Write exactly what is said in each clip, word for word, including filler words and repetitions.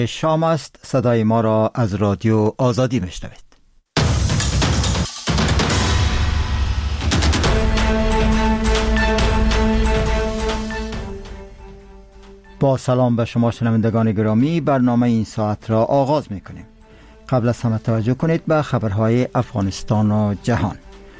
شام است. صدای ما را از رادیو آزادی میشنوید. با سلام به شما شنوندگان گرامی، برنامه این ساعت را آغاز میکنیم. قبل از همه توجه کنید به خبرهای افغانستان و جهان.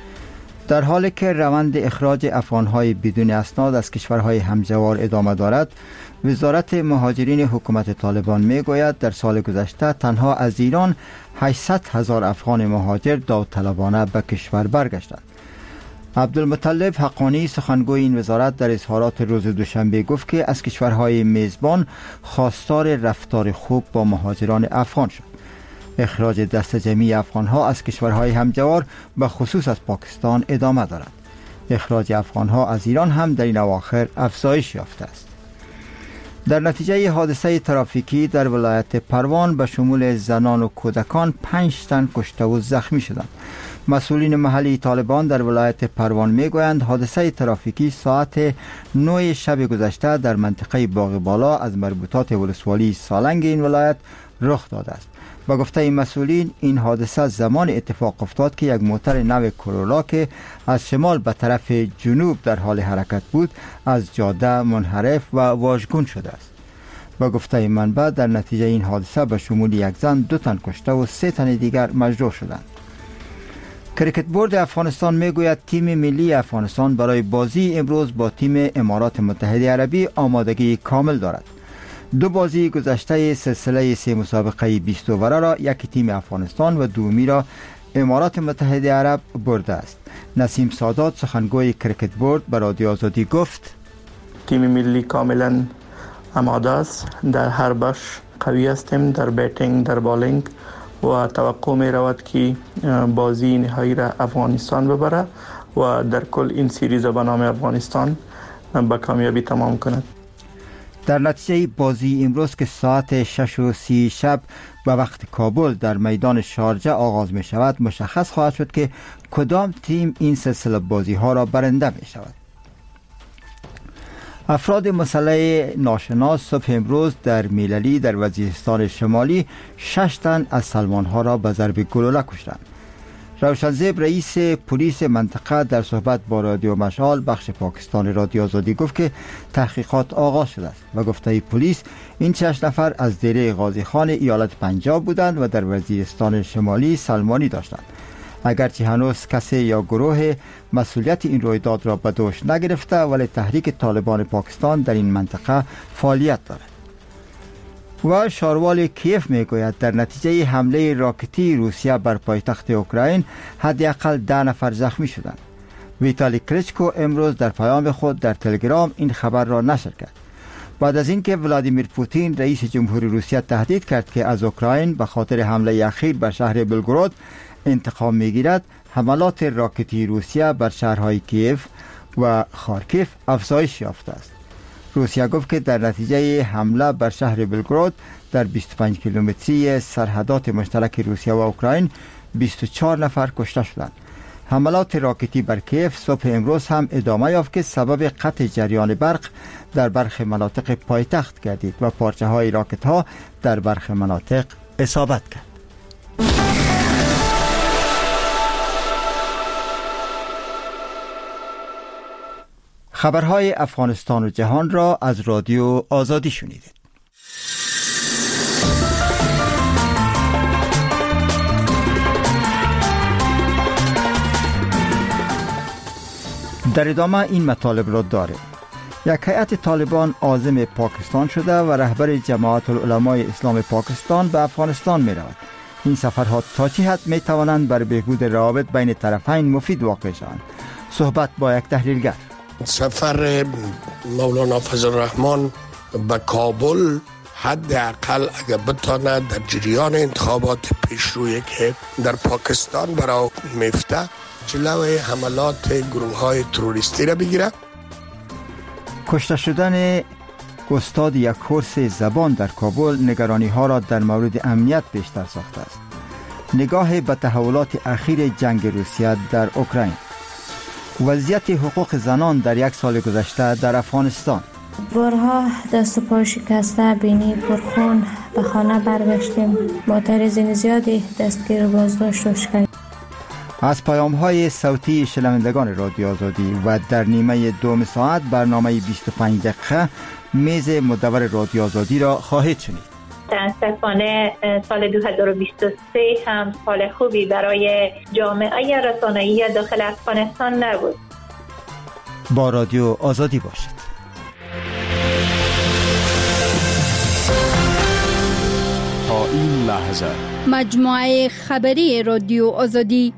در حالی که روند اخراج افغانهای بدون اسناد از کشورهای همجوار ادامه دارد، وزارت مهاجرین حکومت طالبان می گوید در سال گذشته تنها از ایران هشتصد هزار افغان مهاجر داوطلبانه به کشور برگشتند. عبدالمطلب حقانی سخنگوی این وزارت در اظهارات روز دوشنبه گفت که از کشورهای میزبان خواستار رفتار خوب با مهاجران افغان شد. اخراج دست جمعی افغانها از کشورهای همجوار به خصوص از پاکستان ادامه دارد. اخراج افغانها از ایران هم در این اواخر افزایش یافته است. در نتیجه حادثه ترافیکی در ولایت پروان به شمول زنان و کودکان پنج تن کشته و زخمی شدند. مسئولین محلی طالبان در ولایت پروان میگویند حادثه ترافیکی ساعت نه شب گذشته در منطقه باغ بالا از مربوطات ولسوالی سالنگ این ولایت رخ داده است. با گفته این مسئولین، این حادثه زمان اتفاق افتاد که یک موتر نو کرولا که از شمال به طرف جنوب در حال حرکت بود از جاده منحرف و واژگون شده است. با گفته منبع در نتیجه این حادثه به شمول یک زن دو تن کشته و سه تن دیگر مجروح شدند. کریکت بورد افغانستان میگوید تیم ملی افغانستان برای بازی امروز با تیم امارات متحده عربی آمادگی کامل دارد. دو بازی گذشته سلسله سه مسابقه بیست اووره را یک تیم افغانستان و دومی را امارات متحده عرب برده است. نسیم سادات سخنگوی کریکت بورد به رادیو آزادی گفت: تیم ملی کاملا آماده است، در هر بخش قوی هستیم، در بیتینگ، در بالینگ و توقع می رود که بازی نهایی را افغانستان ببره و در کل این سریز به نام افغانستان با کامیابی تمام کند. در نتیجه بازی امروز که ساعت شش و سی شب به وقت کابل در میدان شارجه آغاز می شود، مشخص خواهد شد که کدام تیم این سلسله بازی ها را برنده می شود. افراد مسلح ناشناس صبح امروز در میللی در وزیرستان شمالی شش تن از سلمان ها را به ضرب گلوله کشتند. روشنزیب رئیس پلیس منطقه در صحبت با رادیو مشال بخش پاکستان رادیو آزادی گفت که تحقیقات آغاز شده است و گفته پلیس این شش نفر از دیره غازی خان ایالت پنجاب بودند و در وزیرستان شمالی سلمانی داشتند. اگرچه هنوز کسی یا گروه مسئولیت این رویداد را به دوش نگرفته، ولی تحریک طالبان پاکستان در این منطقه فعالیت دارد. و شاروال کیف میگوید در نتیجه حمله راکتی روسیه بر پایتخت اوکراین حداقل ده نفر زخمی شدند. ویتالی کلیچکو امروز در پیام خود در تلگرام این خبر را نشر کرد. بعد از اینکه ولادیمیر پوتین رئیس جمهوری روسیه تهدید کرد که از اوکراین به خاطر حمله اخیر بر شهر بلگراد انتقام میگیرد، حملات راکتی روسیه بر شهرهای کیف و خارکیف افزایش یافته است. روسیه گفت که در نتیجه حمله بر شهر بلگراد در بیست و پنج کیلومتری سرحدات مشترک روسیه و اوکراین بیست و چهار نفر کشته شدند. حملات راکتی بر کیف صبح امروز هم ادامه یافت که سبب قطع جریان برق در برخی مناطق پایتخت گردید و پارچه های راکت ها در برخی مناطق اصابت کرد. خبرهای افغانستان و جهان را از رادیو آزادی شنیدید. در ادامه این مطالب را داریم. یک هیئت طالبان عازم پاکستان شده و رهبر جماعت العلمای اسلام پاکستان به افغانستان می رود. این سفرها تا چه حد می توانند بر بهبود روابط بین طرفین مفید واقع شوند؟ صحبت با یک تحلیلگر. سفر مولانا فضل الرحمن به کابل حداقل اگر بتانه در جریان انتخابات پیشرویی که در پاکستان برای میفته جلوی حملات گروه های تروریستی را بگیره. کشته شدن استاد یک کورس زبان در کابل نگرانی ها را در مورد امنیت بیشتر ساخته است. نگاه به تحولات اخیر جنگ روسیه در اوکراین. وضعیت حقوق زنان در یک سال گذشته در افغانستان. بارها دست و پا شکسته، بینی پرخون به خانه برگشتیم. با تعرض زیادی دستگیر بازداشت و شکنجه. از پیام های صوتی شنوندگان رادیو آزادی و در نیمه دوم ساعت برنامه بیست و پنج دقیقه میز مدور رادیو آزادی را خواهید شنید. متاسفانه سال دو هزار و بیست و سه هم سال خوبی برای جامعه رسانه‌ای داخل افغانستان نبود. با رادیو آزادی باشید. تا این لحظه مجموعه خبری رادیو آزادی.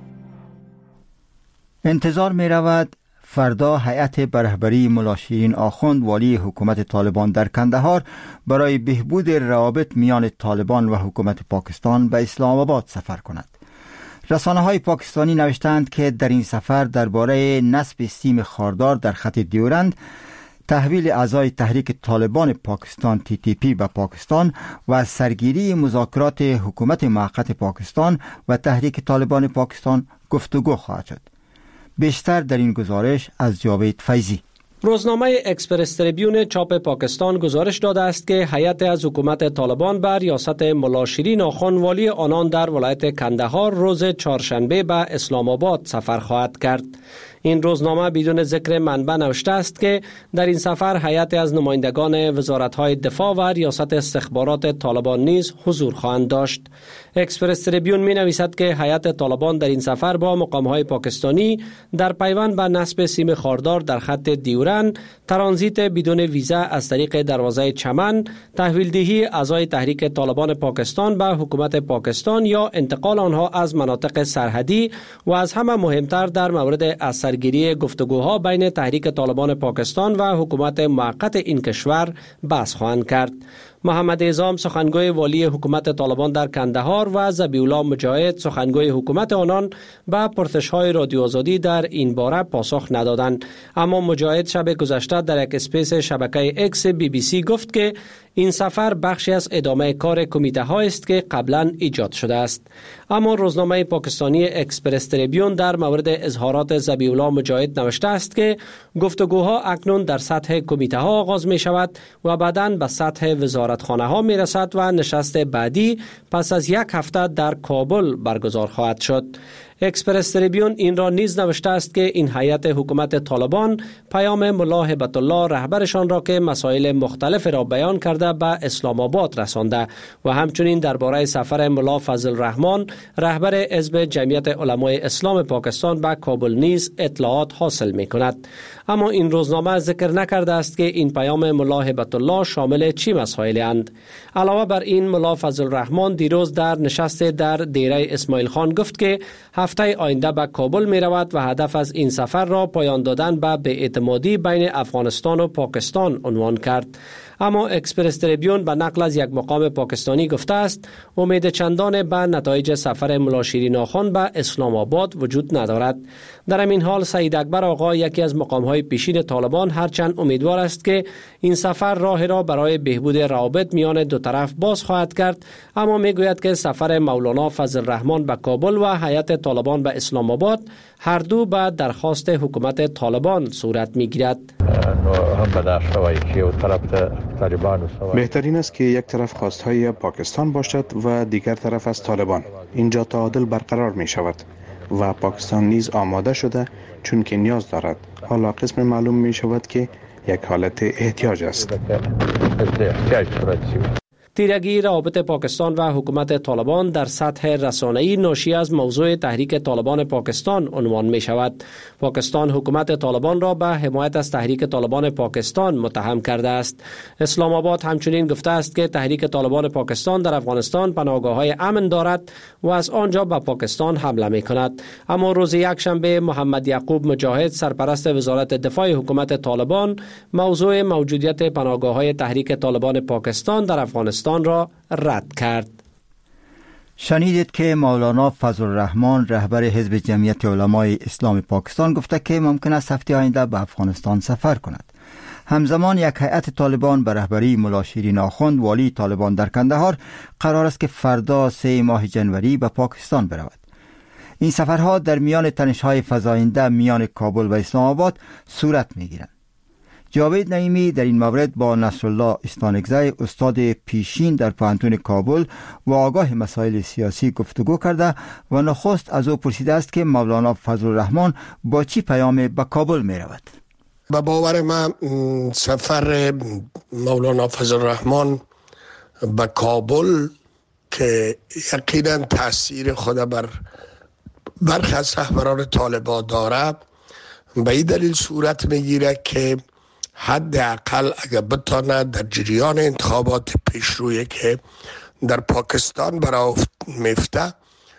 انتظار می رود فردا هیئت به رهبری ملا شیرین آخوند والی حکومت طالبان در کندهار برای بهبود روابط میان طالبان و حکومت پاکستان به اسلام آباد سفر کند. رسانه‌های پاکستانی نوشتند که در این سفر درباره نصب سیم خاردار در خط دیورند، تحویل اعضای تحریک طالبان پاکستان تی تی پی به پاکستان و سرگیری مذاکرات حکومت موقت پاکستان و تحریک طالبان پاکستان گفتگو خواهد شد. بیشتر در این گزارش از جاوید فیضی. روزنامه اکسپرس تریبیون چاپ پاکستان گزارش داده است که هیئت از حکومت طالبان بر ریاست ملا شیرین آخوند والی آنان در ولایت کندهار روز چهارشنبه به اسلام آباد سفر خواهد کرد. این روزنامه بدون ذکر منبع نوشته است که در این سفر هیئت از نمایندگان وزارت‌های دفاع و ریاست استخبارات طالبان نیز حضور خواهند داشت. اکسپرس تریبیون می نویسد که هیئت طالبان در این سفر با مقام‌های پاکستانی در پیوند به نصب سیم خاردار در خط دیورن، ترانزیت بدون ویزا از طریق دروازه چمن، تحویل دهی اعضای تحریک طالبان پاکستان به حکومت پاکستان یا انتقال آنها از مناطق سرحدی و از همه مهمتر در مورد اثر گیری گفتگوها بین تحریک طالبان پاکستان و حکومت موقت این کشور بحث خواهند کرد. محمد اعظام سخنگوی والی حکومت طالبان در کندهار و ذبیح‌الله مجاهد سخنگوی حکومت آنان به پرسش‌های رادیو آزادی در این باره پاسخ ندادند، اما مجاهد شب گذشته در یک اسپیس شبکه اکس بی بی سی گفت که این سفر بخشی از ادامه کار کمیته ها است که قبلا ایجاد شده است. اما روزنامه پاکستانی اکسپرس تریبیون در مورد اظهارات ذبیح‌الله مجاهد نوشته است که گفتگوها اکنون در سطح کمیته ها آغاز می شود و بعداً به سطح وزارتخانه ها می رسد و نشست بعدی پس از یک هفته در کابل برگزار خواهد شد. اکسپرس تریبیون این را نیز نوشته است که این هیئت حکومت طالبان پیام ملا هبت الله رهبرشان را که مسائل مختلف را بیان کرده به اسلام آباد رسانده و همچنین درباره سفر ملا فضل الرحمن رهبر حزب جمعیت علمای اسلام پاکستان به کابل نیز اطلاعات حاصل می کند. اما این روزنامه ذکر نکرده است که این پیام ملا هبت الله شامل چی مسائل اند. علاوه بر این ملا فضل الرحمن دیروز در نشست در دیره اسماعیل خان گفت که هفته آینده به کابل می رود و هدف از این سفر را پایان دادن به بی‌اعتمادی بین افغانستان و پاکستان عنوان کرد. اما اکسپرس تریبیون به نقل از یک مقام پاکستانی گفته است امید چندان به نتایج سفر ملا شیرین آخوند به اسلام آباد وجود ندارد. در همین حال سعید اکبر آقا یکی از مقام‌های پیشین طالبان هرچند امیدوار است که این سفر راه را برای بهبود روابط میان دو طرف باز خواهد کرد، اما میگوید که سفر مولانا فضل الرحمن به کابل و هیئت طالبان به اسلام آباد هر دو به درخواست حکومت طالبان صورت میگیرد. بهترین است که یک طرف خواستهای پاکستان باشد و دیگر طرف از طالبان. اینجا تعادل برقرار می شود و پاکستان نیز آماده شده چون که نیاز دارد. حالا قسم معلوم می شود که یک حالت احتیاج است. تیرگی روابط پاکستان و حکومت طالبان در سطح رسانه‌ای ناشی از موضوع تحریک طالبان پاکستان عنوان می شود. پاکستان حکومت طالبان را به حمایت از تحریک طالبان پاکستان متهم کرده است. اسلام آباد همچنین گفته است که تحریک طالبان پاکستان در افغانستان پناهگاه‌های امن دارد و از آنجا به پاکستان حمله می کند. اما روز یکشنبه محمد یعقوب مجاهد سرپرست وزارت دفاع حکومت طالبان موضوع موجودیت پناهگاه‌های تحریک طالبان پاکستان در افغانستان را رد کرد. شنیدید که مولانا فضل الرحمن رهبر حزب جمعیت علمای اسلام پاکستان گفته که ممکن است هفته آینده به افغانستان سفر کند. همزمان یک هیئت طالبان به رهبری ملا شیرین آخوند والی طالبان در کندهار قرار است که فردا سه ماه جنوری به پاکستان برود. این سفرها در میان تنش‌های فزاینده میان کابل و اسلام آباد صورت می‌گیرند. جاوید نعیمی در این مورد با نصرالله استانکزی استاد پیشین در پوهنتون کابل و آگاه مسائل سیاسی گفتگو کرده و نخست از او پرسیده است که مولانا فضل الرحمن با چی پیام به کابل می رود؟ به باور من سفر مولانا فضل الرحمن به کابل که یقینا تاثیر خود بر برخی از رهبران طالبان داره به این دلیل صورت میگیره که حداقل اگر بتانه در جریان انتخابات پیشرویی که در پاکستان برای میفته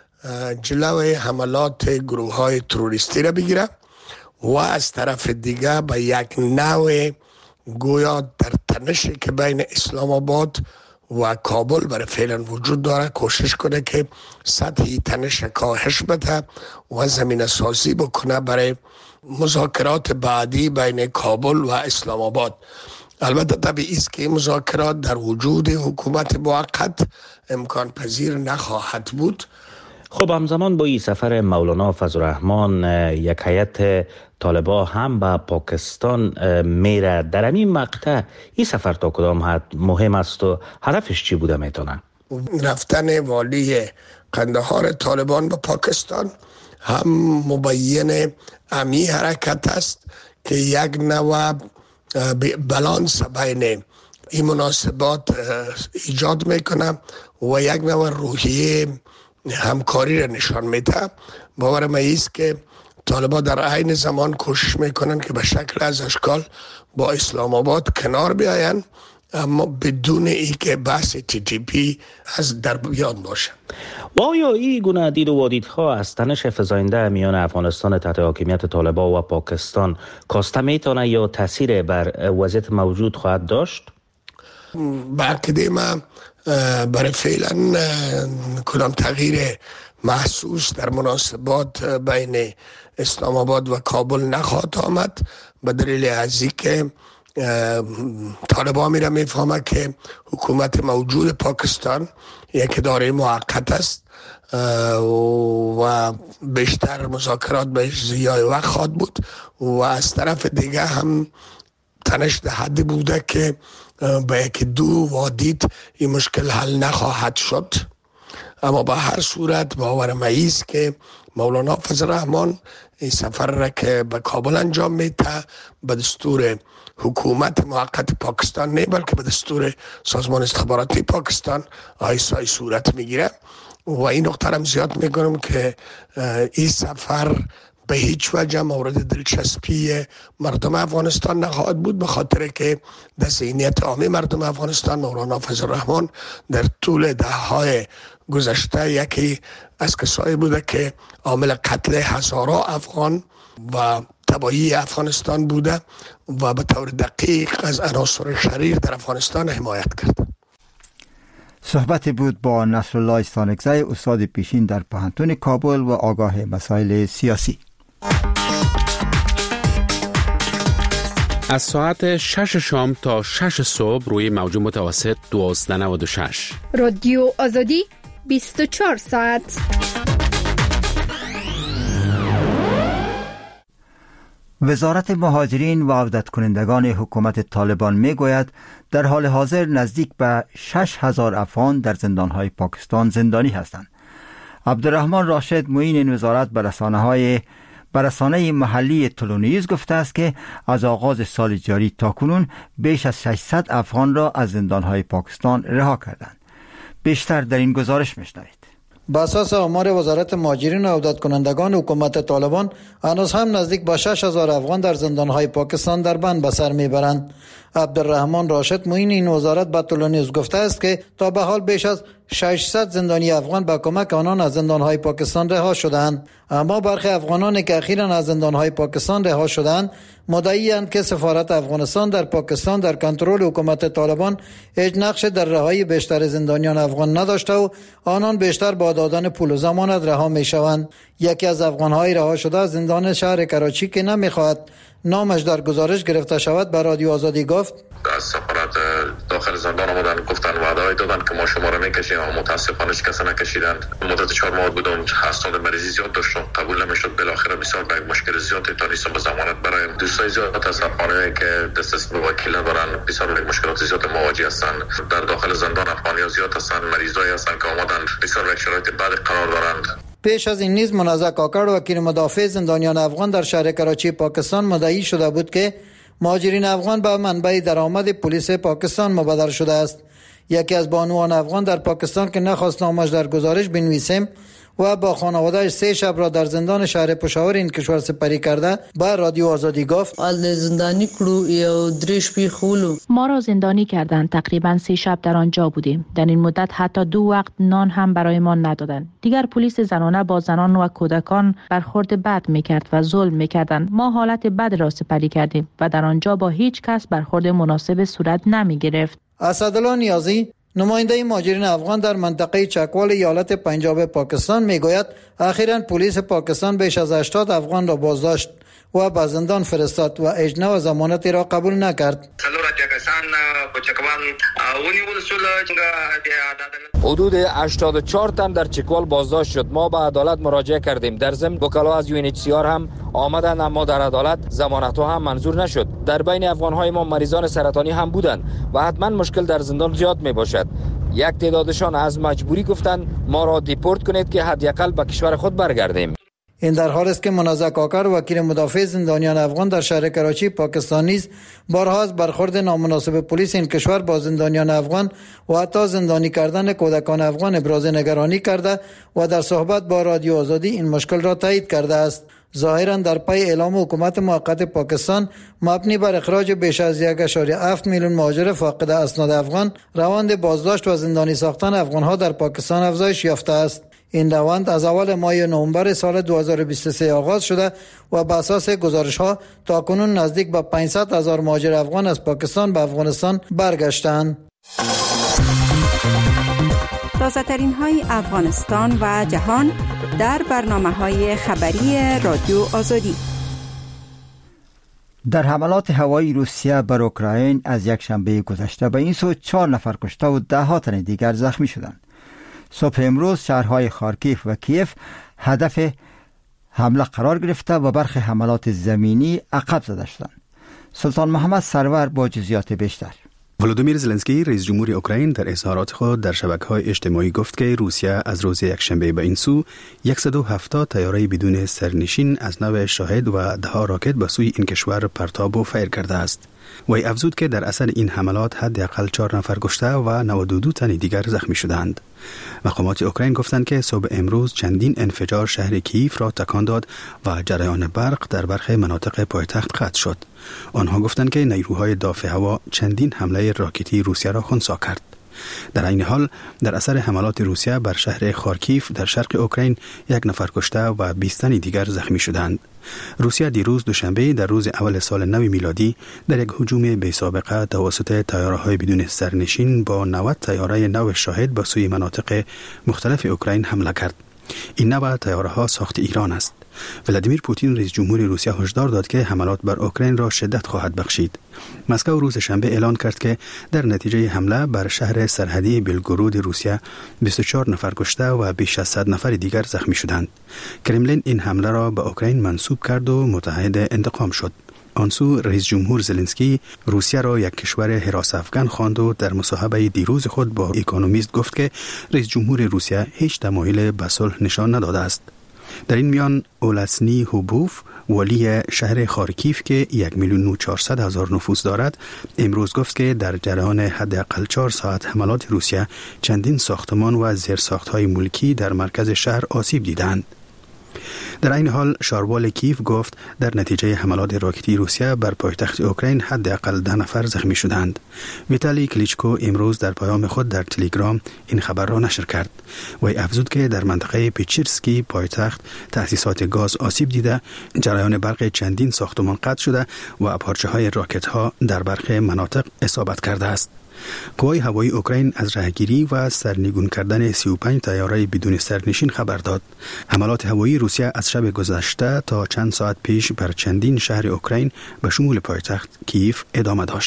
جلوی حملات گروه های تروریستی را بگیره و از طرف دیگه به یک نوع گویا در تنشی که بین اسلام آباد و کابل برای فعلا وجود داره کوشش کنه که سطحی تنش کاهش بده و زمین سازی بکنه برای مذاکرات بعدی بین کابل و اسلام آباد. البته طبیعی است که مذاکرات در وجود حکومت موقت امکان پذیر نخواهد بود. خب همزمان با این سفر مولانا فضل الرحمن یک هیئت طالبان هم به پاکستان میره. در این مقطع این سفر تا کدام حد مهم است و هدفش چی بوده میتونه؟ رفتن والی قندهار طالبان به پاکستان هم مبین امی حرکت است که یک نوع بالانس بین این مناسبات ایجاد میکنه و یک نوع روحیه همکاری را نشان میده. باور من است که طالبان در عین زمان کوشش میکنن که به شکل از اشکال با اسلام آباد کنار بیاین، اما بدون ای که بحث تی تی پی از در بیان باشه. و آیا این گونه دید و واردها از تنش فزاینده میان افغانستان تحت حاکمیت طالبان و پاکستان کاسته میتونه یا تاثیر بر وضعیت موجود خواهد داشت؟ به عقیده من برای فعلا کدام تغییر محسوس در مناسبات بین اسلام آباد و کابل نخواهد آمد، به دلیل از اینکه طالبان میره میفهمه که حکومت موجود پاکستان یک اداره موقت است و بیشتر مذاکرات بهش زیای وقت خواهد بود و از طرف دیگه هم تنش در حدی بوده که به یک دو وادید این مشکل حل نخواهد شد. اما به هر صورت باور من است که مولانا فضل الرحمن این سفر را که به کابل انجام میده به دستور حکومت موقت پاکستان نه بلکه به دستور سازمان استخباراتی پاکستان آیسای صورت میگیره و این نقطه را زیاد میکنم که این سفر به هیچ وجه مورد دلچسپی مردم افغانستان نخواهد بود، به خاطر که در ذهنیت عامی مردم افغانستان مولانا فضل الرحمن در طول دههای گذشته یکی از کسایی بوده که عامل قتل هزاران افغان و تباهی افغانستان بوده و به طور دقیق از عناصر شریر در افغانستان حمایت کرد. صحبت بود با نصرالله استانکزی استاد پیشین در پوهنتون کابل و آگاه مسائل سیاسی. از ساعت شش شام تا شش صبح روی موج متوسط دوازده نود و شش رادیو آزادی بیست و چهار ساعت. وزارت مهاجرین و عودت کنندگان حکومت طالبان می گوید در حال حاضر نزدیک به شش هزار افغان در زندانهای پاکستان زندانی هستند. عبدالرحمن راشد معین این وزارت به رسانه‌های برسانه محلی تلونیوز گفته است که از آغاز سال جاری تاکنون بیش از ششصد افغان را از زندانهای پاکستان رها کردند. بیشتر در این گزارش میشنوید. بر اساس آمار وزارت مهاجرین و عودت کنندگان حکومت طالبان هنوز هم نزدیک به شش هزار افغان در زندانهای پاکستان در بند به سر میبرند. عبدالرحمن راشد معین این وزارت به تلونیوز گفته است که تا به حال بیش از ششصد زندانی افغان به کمک آنان از زندانهای پاکستان رها شدند، اما برخی افغانانی که اخیراً از زندانهای پاکستان رها شدند مدعی‌اند که سفارت افغانستان در پاکستان در کنترل حکومت طالبان هیچ نقش در رهایی بیشتر زندانیان افغان نداشته و آنان بیشتر با دادن پول و ضمانت رها می‌شوند. یکی از افغان‌های رها شده از زندان شهر کراچی که نمی‌خواهد نامش در گزارش گرفته شود به رادیو آزادی گفت از سفارت داخل زندان آمدن گفتن وعده دادن که ما شما را میکشیم اما متاسفانه کسی نکشیدن. مدت چهار ماه بودم، هستاد مریضی زیاد داشتم، قبول نمیشد. بالاخره بسیار به مشکل زیادی تونستم به ضمانت برایم. دوستای زیاد از افغانایی که دست به وکیله دارن بسیار به مشکلات زیاد مواجه هستند. در داخل زندان افغانی‌ها زیاد هستند، مریضایی هستند که آمدن بسیار به شرایط بد قرار دارند. پیش از این نیز منازع کاکړ وکیل مدافع زندانیان افغان در شهر کراچی پاکستان مدعی شده بود که مهاجرین افغان به منبع درآمد پلیس پاکستان مبادر شده است. یکی از بانوان افغان در پاکستان که نخواست نامش در گزارش بنویسیم و با خانواده‌اش سه شب را در زندان شهر پشاور این کشور سپری کرده با رادیو آزادی گفت زندانی کړو یو دریش پی خولو ما را زندانی کردند. تقریبا سه شب در آنجا بودیم. در این مدت حتی دو وقت نان هم برایمان ندادند. دیگر پلیس زنانه با زنان و کودکان برخورد بد میکرد و ظلم میکردند. ما حالت بد را سپری کردیم و در آنجا با هیچ کس برخورد مناسب صورت نمیگرفت. اسدالله نیازی نماینده مهاجرین افغان در منطقه چکوال ایالت پنجاب پاکستان میگوید اخیراً پلیس پاکستان بیش از هشتاد افغان را بازداشت و به زندان فرستاد و اجنه و ضمانتی را قبول نکرد. حدود هشتاد و چهار تن در چکوال بازداشت شد. ما به عدالت مراجعه کردیم. در ضمن وکلا از یو ان اچ سی آر هم آمدند اما در عدالت ضمانت ها هم منظور نشد. در بین افغان های ما مریضان سرطانی هم بودند و حتما مشکل در زندان زیاد می باشد. یک تعدادشان از مجبوری گفتند ما را دیپورت کنید که حداقل به کشور خود برگردیم. این در حال است که منازع کاکړ وکیل مدافع زندانیان افغان در شهر کراچی پاکستان نیز بارها از برخورد نامناسب پلیس این کشور با زندانیان افغان و حتی زندانی کردن کودکان افغان ابراز نگرانی کرده و در صحبت با رادیو آزادی این مشکل را تایید کرده است. ظاهرا در پی اعلام حکومت موقت پاکستان مبنی بر اخراج بیش از یک ممیز هفت میلیون مهاجر فاقد اسناد افغان، روند بازداشت و زندانی ساختن افغانها در پاکستان افزایش یافته است. این روند از اول ماه نوامبر سال دو هزار و بیست و سه آغاز شده و بر اساس گزارش‌ها تاکنون نزدیک به پانصد هزار مهاجر افغان از پاکستان به افغانستان برگشتند. تازه‌ترین های افغانستان و جهان در برنامه‌های خبری رادیو آزادی. در حملات هوایی روسیه بر اوکراین از یک شنبه گذشته به این سو چهار نفر کشته و ده ها تن دیگر زخمی شدند. صبح امروز شهرهای خارکیف و کیف هدف حمله قرار گرفته و برخی حملات زمینی عقب زده شدند. سلطان محمد سرور با جزئیات بیشتر. ولودیمیر زلنسکی رئیس جمهور اوکراین در اظهارات خود در شبکه‌های اجتماعی گفت که روسیه از روز یکشنبه به این سو صد و هفتاد طیاره بدون سرنشین از نوع شاهد و ده ها راکت به سوی این کشور پرتاب و فیر کرده است. وی افزود که در اثر این حملات حداقل چهار نفر کشته و نود و دو تن دیگر زخمی شدند. مقامات اوکراین گفتند که صبح امروز چندین انفجار شهر کیف را تکان داد و جریان برق در برخی مناطق پایتخت قطع شد. آنها گفتند که نیروهای دافع هوا چندین حمله راکتی روسیه را خنثی کرد. در این حال در اثر حملات روسیه بر شهر خارکیف در شرق اوکراین یک نفر کشته و بیست تن دیگر زخمی شدند. روسیه دیروز دوشنبه در روز اول سال نو میلادی در یک هجوم بی سابقه توسط طیاره‌های بدون سرنشین با نود طیاره نو شاهد به سوی مناطق مختلف اوکراین حمله کرد. این نوع طیاره‌ها ساخت ایران است. ولادیمیر پوتین رئیس جمهور روسیه هشدار داد که حملات بر اوکراین را شدت خواهد بخشید. مسکو روز شنبه اعلان کرد که در نتیجه حمله بر شهر سرحدی بلگورود روسیه بیست و چهار نفر کشته و بیش از صد نفر دیگر زخمی شدند. کرملین این حمله را به اوکراین منسوب کرد و متحد انتقام شد. آنسو رئیس جمهور زلنسکی روسیه را یک کشور حراس افغان خواند و در مصاحبه دیروز خود با اکونومیست گفت که رئیس جمهور روسیه هیچ تمایل به صلح نشان نداده است. در این میان اولسنی هوبوف ولی شهر خارکیف که یک میلیون و چهارصد هزار نفوس دارد امروز گفت که در جریان حداقل چهار ساعت حملات روسیه چندین ساختمان و زیرساخت‌های ملکی در مرکز شهر آسیب دیدند. در این حال شاروال کیف گفت در نتیجه حملات راکتی روسیه بر پایتخت اوکراین حداقل ده نفر زخمی شدند. ویتالی کلیچکو امروز در پیام خود در تلگرام این خبر را نشر کرد. وی افزود که در منطقه پیچیرسکی پایتخت تأسیسات گاز آسیب دیده، جریان برق چندین ساختمان قطع شده و پارچه‌های راکت‌ها در برخی مناطق اصابت کرده است. قوای هوایی اوکراین از راهگیری و سرنگون کردن سی و پنج طیاره بدون سرنشین خبر داد. حملات هوایی روسیه از شب گذشته تا چند ساعت پیش بر چندین شهر اوکراین به شمول پایتخت کیف ادامه داشت.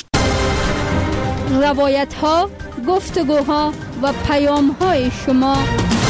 روایت ها، گفتگوها و پیام های شما.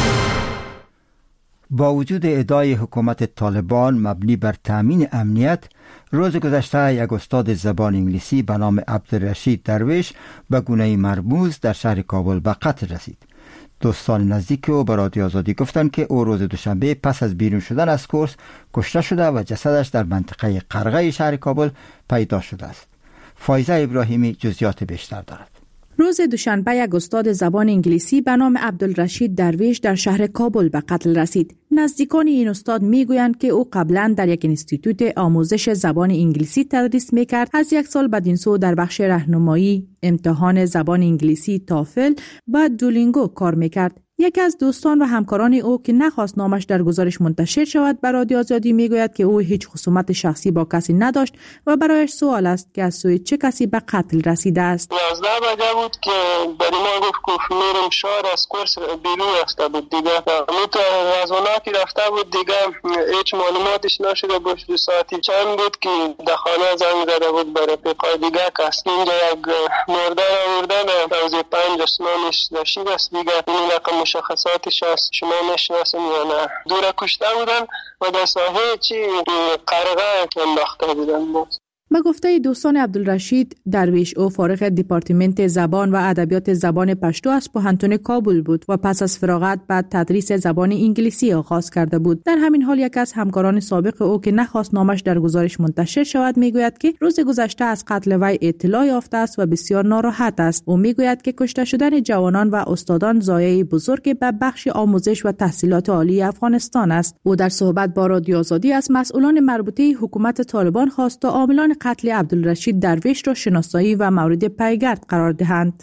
با وجود ادعای حکومت طالبان مبنی بر تامین امنیت، روز گذشته یک استاد زبان انگلیسی به نام عبدالرشید درویش به گونه مرموز در شهر کابل به قتل رسید. دوستان نزدیک او به رادیو آزادی گفتند که او روز دوشنبه پس از بیرون شدن از کورس کشته شده و جسدش در منطقه قرغه شهر کابل پیدا شده است. فایزه ابراهیمی جزئیات بیشتر دارد. روز دوشنبه یک استاد زبان انگلیسی به نام عبدالرشید درویش در شهر کابل به قتل رسید. نزدیکان این استاد میگویند که او قبلا در یک انستیتوت آموزش زبان انگلیسی تدریس میکرد. از یک سال بعد این سو در بخش راهنمایی امتحان زبان انگلیسی تافل و دولینگو کار میکرد. یکی از دوستان و همکاران او که نخواست نامش در گزارش منتشر شود به رادیو آزادی میگوید که او هیچ خصومت شخصی با کسی نداشت و برایش سوال است که از سوی چه کسی به قتل رسیده است. یازده بجه بود که برای ما گفت که میرم شهر از کورس بیرون رفته بود دیگه. میتو رزوناتی رفته بود دیگه، هیچ معلوماتش نشده بود. ساعتی چند بود که در خانه زنگ زده بود برای پیقای دیگه کس. اینجا یک مرده آوردن روزی پنج اسمانش رشید است دیگه. این رقم مشخصاتش هست، شما میشناسین یا نه. دوره کشته بودن و در ساحه چی قرغه انداخته بودن بود. به گفته دوستان عبدالرشید درویش، او فارغ دپارتمنت زبان و ادبیات زبان پشتو از پوهنتون کابل بود و پس از فراغت بعد تدریس زبان انگلیسی آغاز کرده بود. در همین حال یک از همکاران سابق او که نخواست نامش در گزارش منتشر شود میگوید که روز گذشته از قتل وی اطلاع یافته است و بسیار ناراحت است. او میگوید که کشته شدن جوانان و استادان ضایعه بزرگ به بخش آموزش و تحصیلات عالی افغانستان است. او در صحبت با رادیو آزادی از مسئولان مربوطه حکومت طالبان خواست تا عاملان قتل عبدالرشید درویش را شناسایی و مورد پیگرد قرار دهند.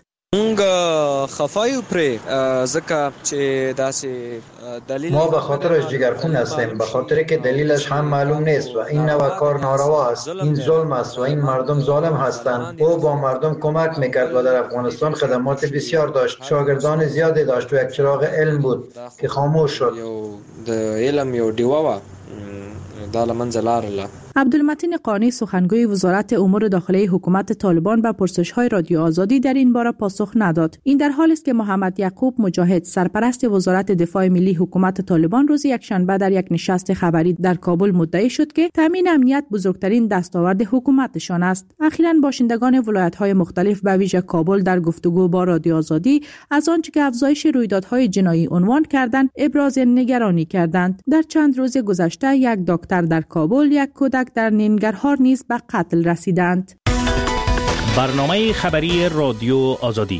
ما به خاطرش جگرخون هستیم، به خاطر که دلیلش هم معلوم نیست و این نوع کار ناروا است. این ظلم است و این مردم ظالم هستند. او با مردم کمک میکرد و در افغانستان خدمات بسیار داشت. شاگردان زیادی داشت و یک چراغ علم بود که خاموش شد. عبدالمتین قانی سخنگوی وزارت امور داخلی حکومت طالبان به پرسش‌های رادیو آزادی در این باره پاسخ نداد. این در حالی است که محمد یعقوب مجاهد سرپرست وزارت دفاع ملی حکومت طالبان روز یکشنبه در یک نشست خبری در کابل مدعی شد که تامین امنیت بزرگترین دستاورد حکومتشان است. اخیراً باشندگان ولایت‌های مختلف به ویژه کابل در گفتگو با رادیو آزادی از آنچه که افزایش رویدادهای جنایی عنوان کردند ابراز نگرانی کردند. در چند روز گذشته یک دکتر در کابل، یک کودک در ننگرهار نیز به قتل رسیدند. برنامه خبری رادیو آزادی.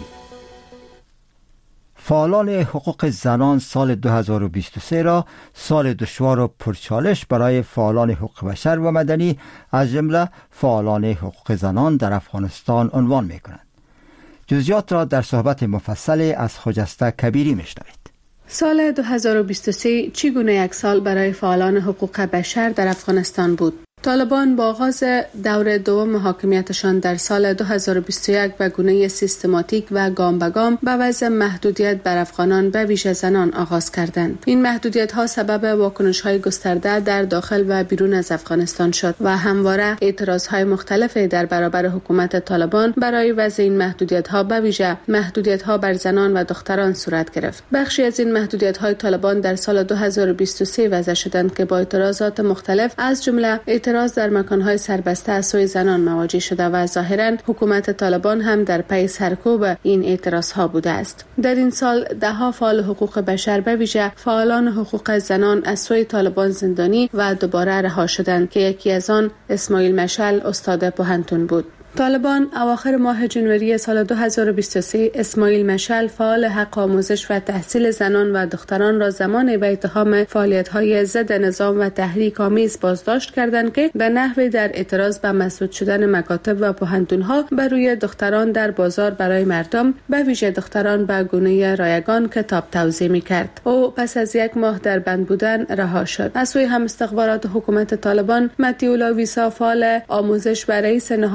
فعالان حقوق زنان سال دو هزار و بیست و سه را سال دشوار و پرچالش برای فعالان حقوق بشر و مدنی از جمله فعالان حقوق زنان در افغانستان عنوان می‌کنند. جزئیات را در صحبت مفصل از خجسته کبیری می‌شنوید. سال دو هزار و بیست و سه چگونه یک سال برای فعالان حقوق بشر در افغانستان بود؟ طالبان با آغاز دور دوم حاکمیتشان در سال دو هزار و بیست و یک به گونه سیستماتیک و گام به گام به وضع محدودیت بر افغانان به ویژه زنان آغاز کردند. این محدودیت ها سبب واکنش های گسترده در داخل و بیرون از افغانستان شد و همواره اعتراض های مختلفی در برابر حکومت طالبان برای وضع این محدودیت ها به ویژه محدودیت ها بر زنان و دختران صورت گرفت. بخشی از این محدودیت های طالبان در سال دو هزار و بیست و سه وضع شدند که با اعتراضات مختلف از جمله اعتراض در مکان‌های سربسته از سوی زنان مواجه شده و ظاهراً حکومت طالبان هم در پی سرکوب این اعتراضها بوده است. در این سال ده ها فعال حقوق بشر به ویژه فعالان حقوق زنان از سوی طالبان زندانی و دوباره رها شدند که یکی از آن اسماعیل مشعل استاد پوهنتون بود. طالبان اواخر ماه ژانویه سال دو هزار و بیست و سه اسماعیل مشعل فعال حق آموزش و تحصیل زنان و دختران را زمان به اتهام فعالیت‌های ضد نظام و تحریک آمیز بازداشت کردند که به نحوی در اعتراض به مسدود شدن مکاتب و پوهنتون‌ها بر روی دختران در بازار برای مردم به ویژه دختران به گونه رایگان کتاب توزیع می‌کرد. او پس از یک ماه در بند بودن رها شد. از سوی هم استخبارات حکومت طالبان متیولا ویسا فعال آموزش و رئیس نهاد راه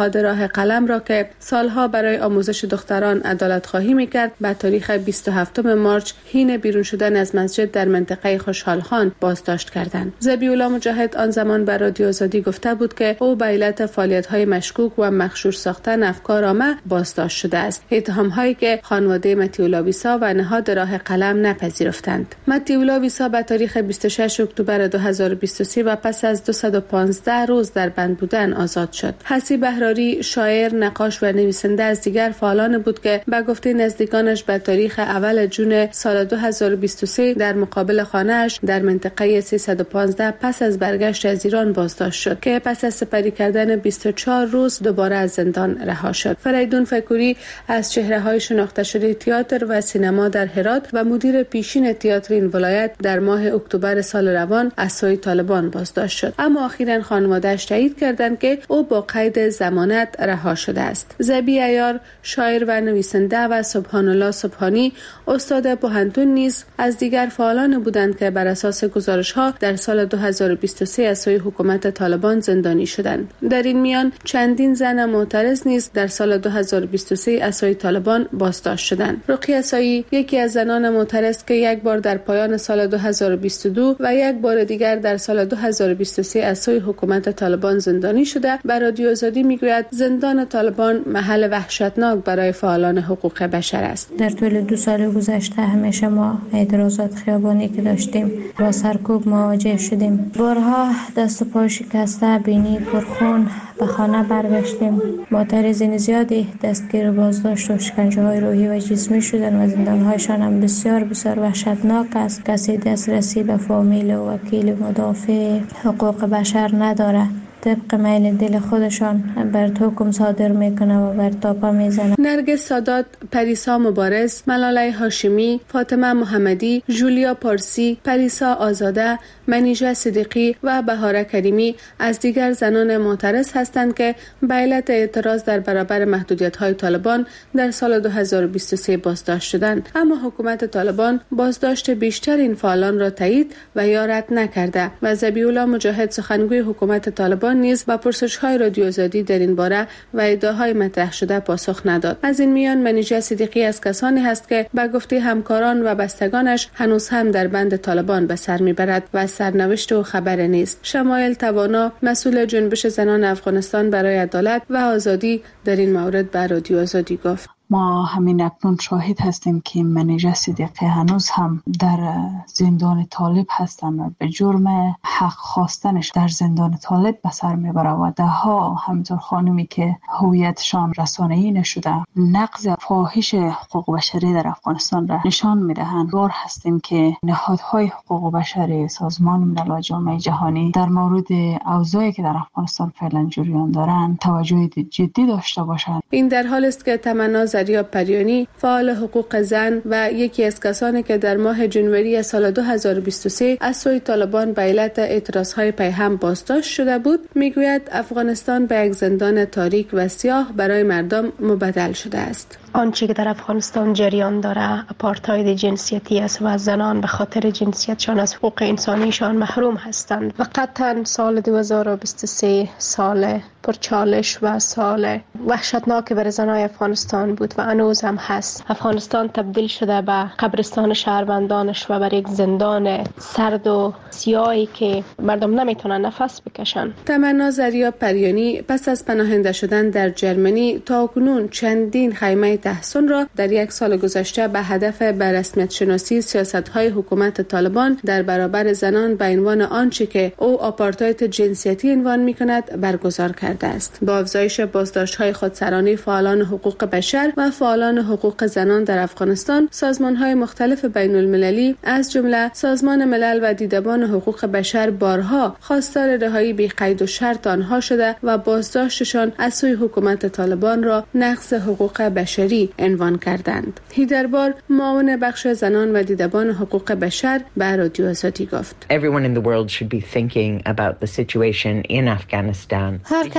قلم را که سالها برای آموزش دختران عدالت خواهی میکرد به تاریخ بیست و هفتم مارچ حین بیرون شدن از مسجد در منطقه خوشحال خان بازداشت کردند. ذبیح الله مجاهد آن زمان به رادیو آزادی گفته بود که او به علت فعالیت‌های مشکوک و مخشوش ساختن افکار عامه بازداشت شده است. اتهام‌هایی که خانواده مطیع الله ویسا و نهاد راه قلم نپذیرفتند. مطیع الله ویسا به تاریخ بیست و شش اکتبر دو هزار و بیست و سه و پس از دویست و پانزده روز در بند بودن آزاد شد. حسیب بهراری شاعر، نقاش و نویسنده از دیگر فعالان بود که به گفته نزدیکانش به تاریخ اول جون سال دو هزار و بیست و سه در مقابل خانه‌اش در منطقه سیصد و پانزده پس از برگشت از ایران بازداشت شد که پس از سپری کردن بیست و چهار روز دوباره از زندان رها شد. فریدون فکوری از چهره‌های شناخته شده تئاتر و سینما در هرات و مدیر پیشین تئاتر این ولایت در ماه اکتبر سال روان از سوی طالبان بازداشت شد، اما اخیراً خانواده‌اش تایید کردند که او با قید ضمانت رها شده است. ذبیح عیار شاعر و نویسنده و سبحان الله سبحانی استاد پوهنتون نیز از دیگر فعالان بودند که بر اساس گزارش‌ها در سال دو هزار و بیست و سه از سوی حکومت طالبان زندانی شدند. در این میان چندین زن معترض نیز در سال دو هزار و بیست و سه از سوی طالبان بازداشت شدند. رقیه سایی یکی از زنان معترض که یک بار در پایان سال دو هزار و بیست و دو و یک بار دیگر در سال دو هزار و بیست و سه از سوی حکومت طالبان زندانی شده، بر رادیو آزادی میگوید زندان طالبان محل وحشتناک برای فعالان حقوق بشر است. در طول دو سال گذشته همیشه ما اعتراضات خیابانی که داشتیم با سرکوب مواجه شدیم. بارها دست و پا شکسته، بینی پرخون به خانه برگشتیم. معترضین زیادی دستگیر بازداشت و شکنجه های روحی و جسمی شدن و زندان هایشان هم بسیار بسیار وحشتناک است. کسی دسترسی به فامیل و وکیل مدافع حقوق بشر نداره. طبق میل دل خودشان بر حکم صادر میکنه و بر تاپا میزنه. نرگس سادات، پریسا مبارز، ملاله هاشمی، فاطمه محمدی، جولیا پارسی، پریسا آزاده، منیژه صدیقی و بهاره کریمی از دیگر زنان معترض هستند که به علت اعتراض در برابر محدودیت‌های طالبان در سال دو هزار و بیست و سه بازداشت شدند، اما حکومت طالبان بازداشت بیشتر این فعالان را تایید و یا رد نکرده و ذبیح الله مجاهد سخنگوی حکومت طالبان نیز با پرسش‌های رادیو آزادی در این باره و ادعاهای مطرح شده پاسخ نداد. از این میان منیژه صدیقی از کسانی است که به گفته همکاران و بستگانش هنوز هم در بند طالبان به سر میبرد و سرنوشت و خبر نیست. شمایل توانا، مسئول جنبش زنان افغانستان برای عدالت و آزادی، در این مورد به رادیو آزادی گفت: ما همین اکنون شاهد هستیم که منیژه صدیقی هنوز هم در زندان طالب هستند و به جرم حق خواستنش در زندان طالب به سر میبره و ده ها همینطور خانمی که هویتشان رسانه‌ای نشده نقض فاحش حقوق بشری در افغانستان را نشان میدهند. دور هستیم که نهادهای حقوق بشری، سازمان ملل و جامعه جهانی در مورد اوضاعی که در افغانستان فعلا جریان دارند توجه جدی داشته باشند. این در حال است که تمنا زریا پریانی، فعال حقوق زن و یکی از کسانی که در ماه جنوری سال دو هزار و بیست و سه از سوی طالبان به علت اعتراضهای پیهم بازداشت شده بود، میگوید افغانستان به یک زندان تاریک و سیاه برای مردم مبدل شده است. آنچه که در افغانستان جریان داره آپارتاید جنسیتی است و زنان به خاطر جنسیتشان از حقوق انسانیشان محروم هستند و قطعا سال دو هزار و بیست و سه سال پرچالش و سال وحشتناک برای زنای افغانستان بود و هنوز هم هست. افغانستان تبدیل شده به قبرستان شهروندانش و بر یک زندان سرد و سیاهی که مردم نمیتونن نفس بکشن. تمنا زریا پریانی پس از پناهنده شدن در جرمنی تاکنون چندین خیمه تحسن را در یک سال گذشته به هدف به رسمیت شناسی سیاست‌های حکومت طالبان در برابر زنان به عنوان آنچه که او آپارتاید جنسیتی عنوان می‌کند برگزار کرده است. با افزایش بازداشت‌های خودسرانه فعالان حقوق بشر و فعالان حقوق زنان در افغانستان، سازمان‌های مختلف بین‌المللی از جمله سازمان ملل و دیدبان حقوق بشر بارها خواستار رهایی بی قید و شرط آنها شده و بازداشتشان از سوی حکومت طالبان را نقض حقوق بشری عنوان کردند. هیدربار، معاون بخش زنان و دیدبان حقوق بشر، به رادیو آزادی گفت: Everyone in the world should be thinking about the situation in Afghanistan. هر کس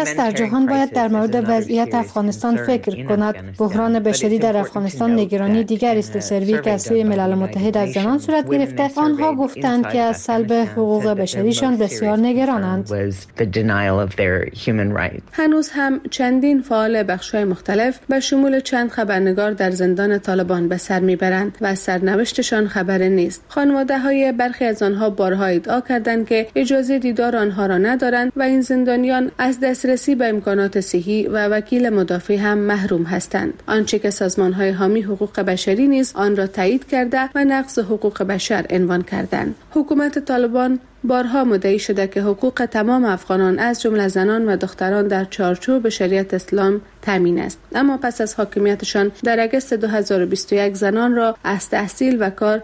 است در جهان باید در مورد وضعیت افغانستان فکر کند. بحران بشری در افغانستان نگرانی دیگر است. سروی که از سوی ملل متحد از زنان صورت گرفته، آنها گفتند که از سلب حقوق بشریشان بسیار نگرانند. هنوز هم چندین فعال بخش‌های مختلف به شمول چند خبرنگار در زندان طالبان به سر میبرند و از سرنوشتشان خبر نیست. خانواده‌های برخی از آنها بارها ادعا کردند که اجازه دیدار آنها را ندارند و این زندانیان از دسترسی به امکانات صحی و وکیل مدافع هم محروم هستند. آنچه که سازمان‌های حامی حقوق بشری نیز آن را تایید کرده و نقض حقوق بشر عنوان کردند. حکومت طالبان بارها مدعی شده که حقوق تمام افغانان از جمله زنان و دختران در چارچوب شریعت اسلام تامین است، اما پس از حاکمیتشان در اگست دو هزار و بیست و یک زنان را از تحصیل و کار